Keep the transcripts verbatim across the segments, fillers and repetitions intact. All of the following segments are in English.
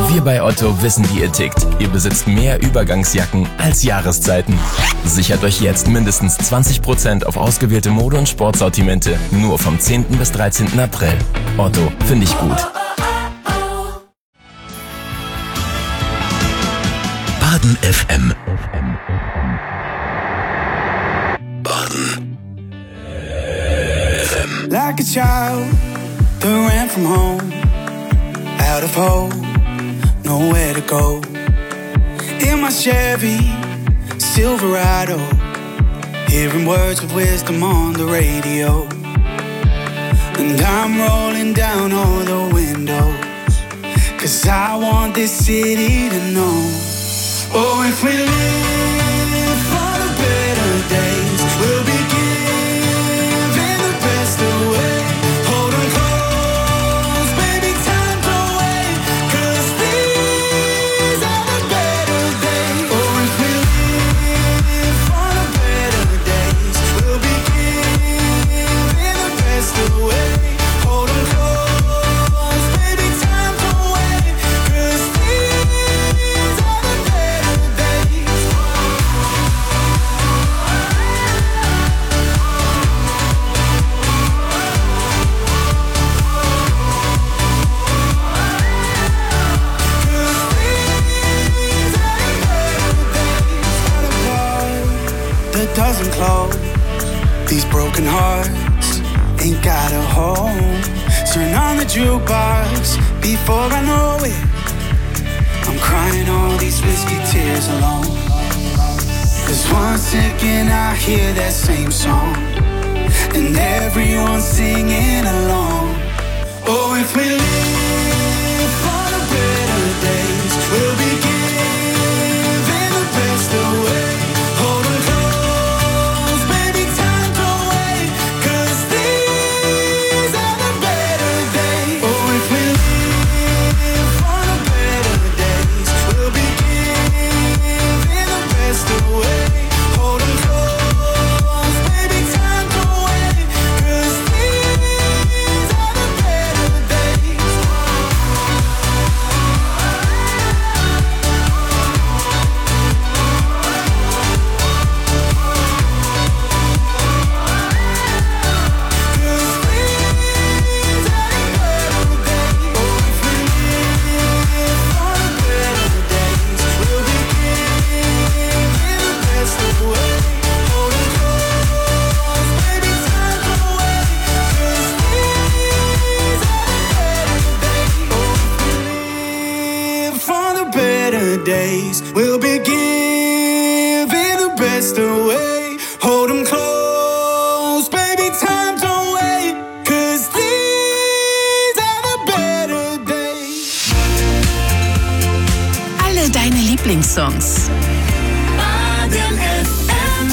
Wir bei Otto wissen, wie ihr tickt. Ihr besitzt mehr Übergangsjacken als Jahreszeiten. Sichert euch jetzt mindestens zwanzig Prozent auf ausgewählte Mode- und Sportsortimente. Nur vom zehnten bis dreizehnten April. Otto, finde ich gut. Baden F M. Baden F M. Like a child that ran from home, out of hope, nowhere to go. In my Chevy Silverado, hearing words of wisdom on the radio. And I'm rolling down all the windows, 'cause I want this city to know. Oh, if we live for the better days, we'll be giving the best away. Hold 'em close, baby, time to wait, 'cause these are the better days. Oh, if we live for the better days, we'll be giving the best away. Hold 'em close, baby, time to wait, 'cause these are the better days. That doesn't close. These broken hearts ain't got a home. Turn on the jukebox before I know it. I'm crying all these whiskey tears alone. 'Cause one second I hear that same song, and everyone's singing along. Oh, if we live for the better days, we'll be giving the best away. Hold 'em close, baby, time to wait, 'cause these are the better days. Oh, if we live for the better days, we'll be giving the best away. Hold 'em close, baby, time to wait, 'cause these are the better days. Days we'll be giving the best away. Hold 'em close, baby, time to wait, 'cause these are the better days. Alle deine Lieblingssongs. Baden F M.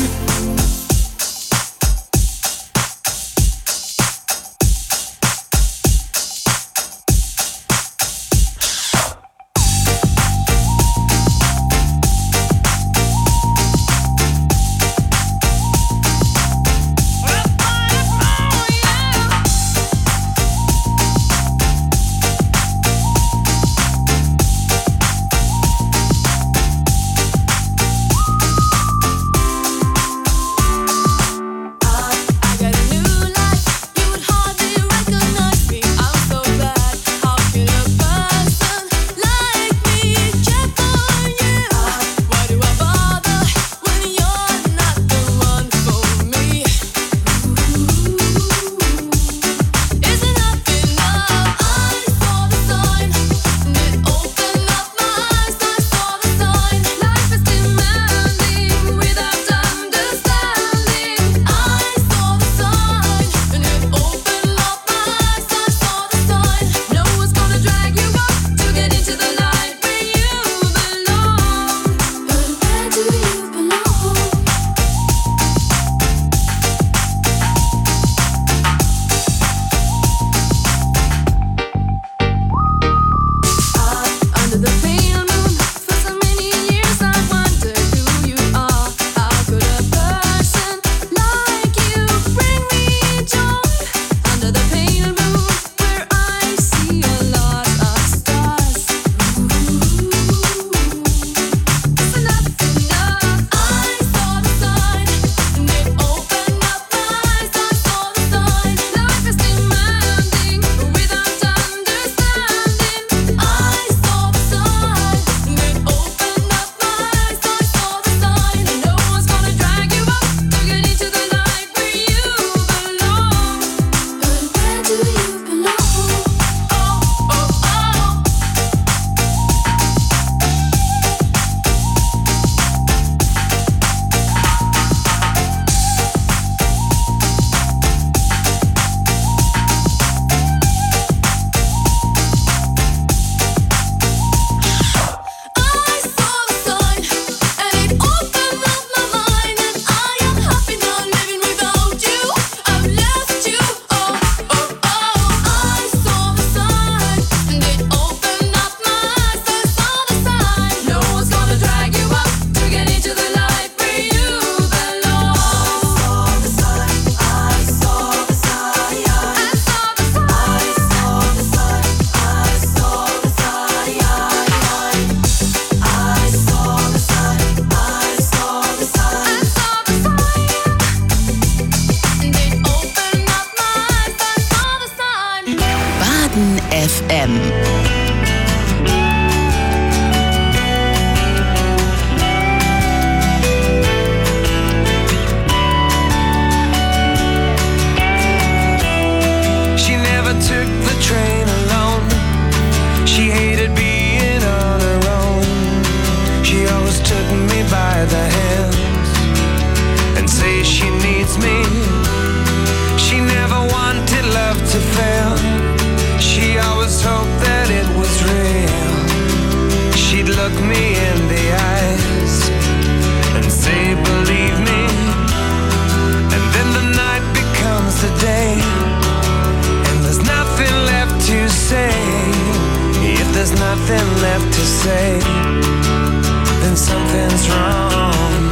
nothing left to say, then something's wrong.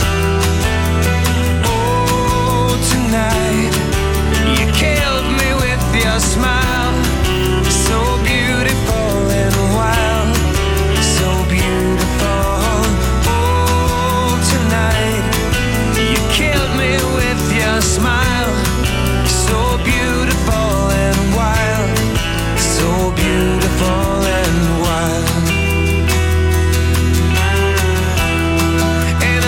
Oh, tonight you killed me with your smile, so beautiful and wild, so beautiful. Oh, tonight you killed me with your smile, so beautiful and wild, so beautiful and wild. And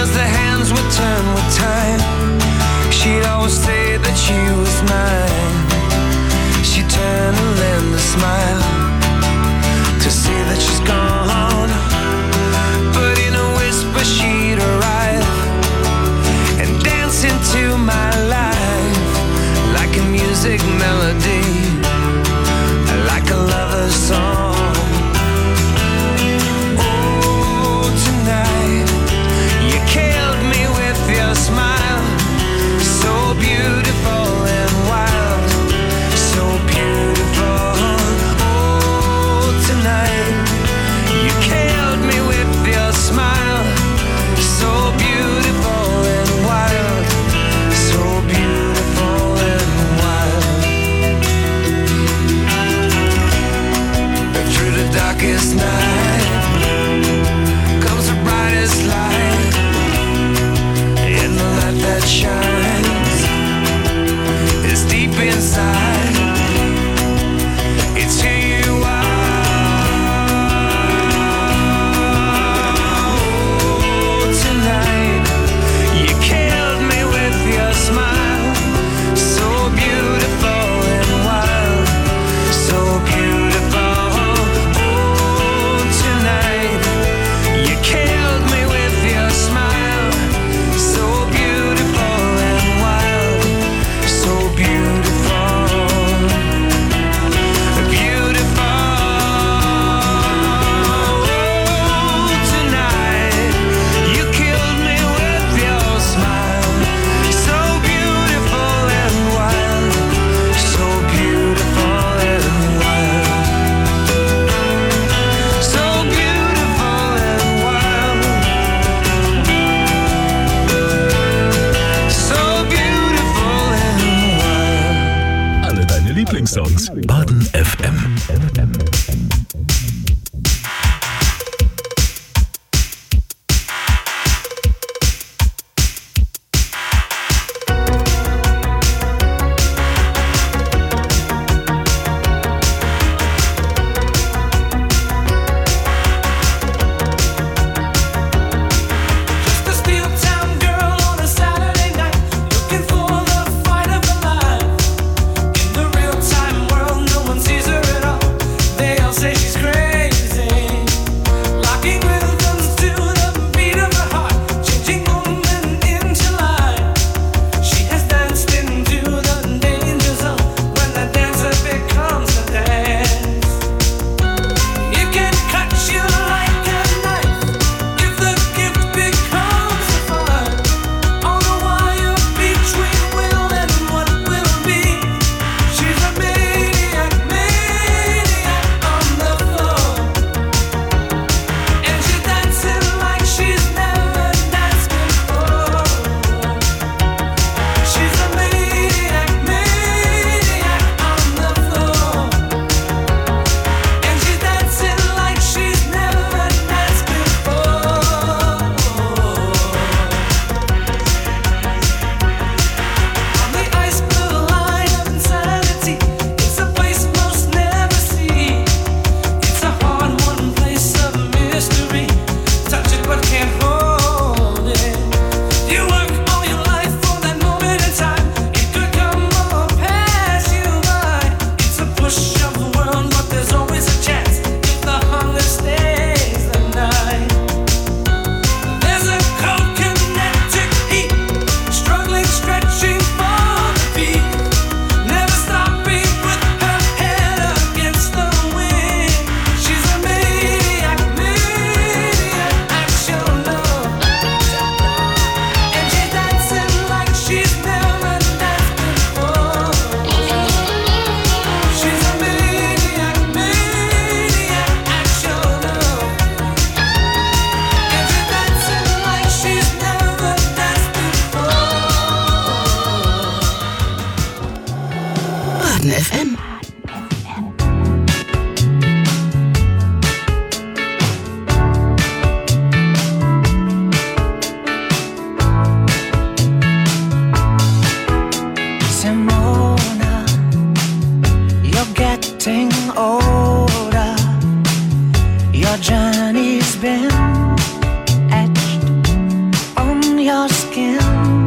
our journey's been etched on your skin.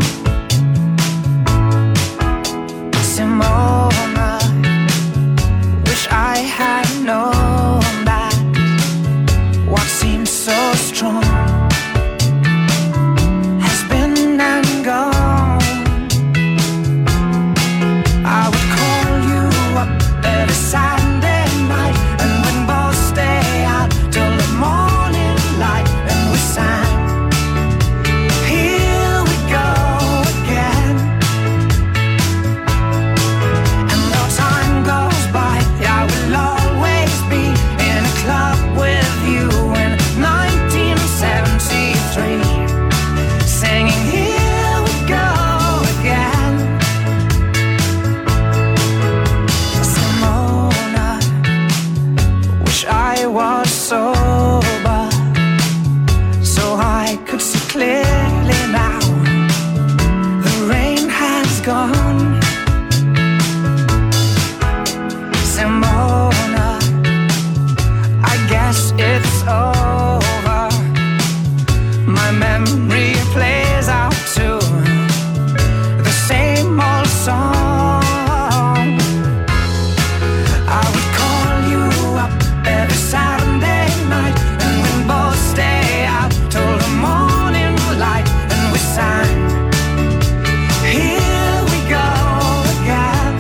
Simona, wish I had known that what seems so strong has been and gone. I would call you up every Saturday night, and we'd both stay out till the morning light, and we sang, here we go again. And though time goes by, I will always be in a club with you in nineteen seventy-three, singing, here we go again. Simona, wish I was sober so I could see clearly now. The rain has gone. Simona, I guess it's over. My memory plays out to the same old song. I would call you up every Saturday night, and we'd both stay out till the morning light, and we sang, here we go again.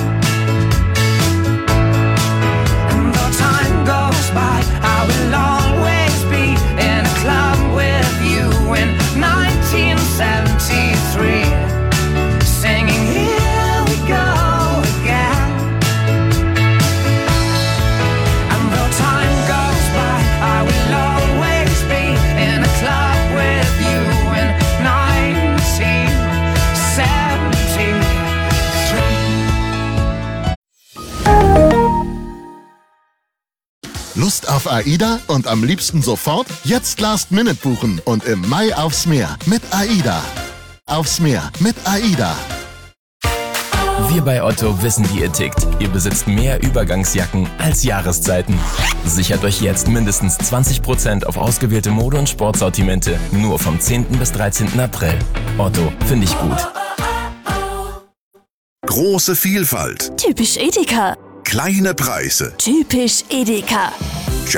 And though time goes by, I will always be in a club with you in nineteen seventy-three, singing, here we go again. And though time goes by, I will always be in a club with you in nineteen seventy-three. Lust auf AIDA und am liebsten sofort? Jetzt Last Minute buchen und im Mai aufs Meer mit AIDA. Aufs Meer mit AIDA. Wir bei Otto wissen, wie ihr tickt. Ihr besitzt mehr Übergangsjacken als Jahreszeiten. Sichert euch jetzt mindestens zwanzig Prozent auf ausgewählte Mode- und Sportsortimente nur vom zehnten bis dreizehnten April. Otto, finde ich gut. Große Vielfalt, Typisch Edeka. kleine Preise. Typisch Edeka.